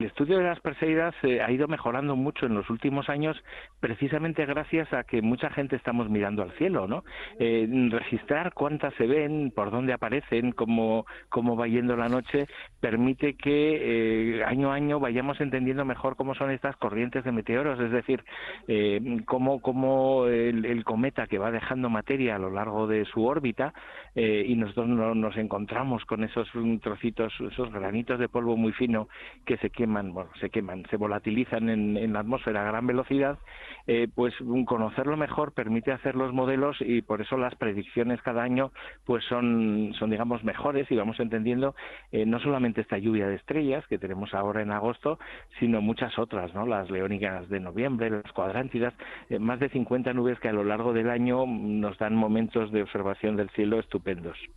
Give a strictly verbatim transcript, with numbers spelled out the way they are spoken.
El estudio de las Perseidas eh, ha ido mejorando mucho en los últimos años, precisamente gracias a que mucha gente estamos mirando al cielo, ¿no? Eh, registrar cuántas se ven, por dónde aparecen, cómo, cómo va yendo la noche, permite que eh, año a año vayamos entendiendo mejor cómo son estas corrientes de meteoros, es decir, eh, cómo, cómo el, el cometa que va dejando materia a lo largo de su órbita, eh, y nosotros no, nos encontramos con esos trocitos, esos granitos de polvo muy fino que se queman, bueno, se queman, se volatilizan en, en la atmósfera a gran velocidad, eh, pues conocerlo mejor permite hacer los modelos y por eso las predicciones cada año pues son, son digamos, mejores y vamos entendiendo eh, no solamente esta lluvia de estrellas que tenemos ahora en agosto, sino muchas otras, ¿no? Las leónicas de noviembre, las cuadrántidas, eh, más de cincuenta nubes que a lo largo del año nos dan momentos de observación del cielo estupendos.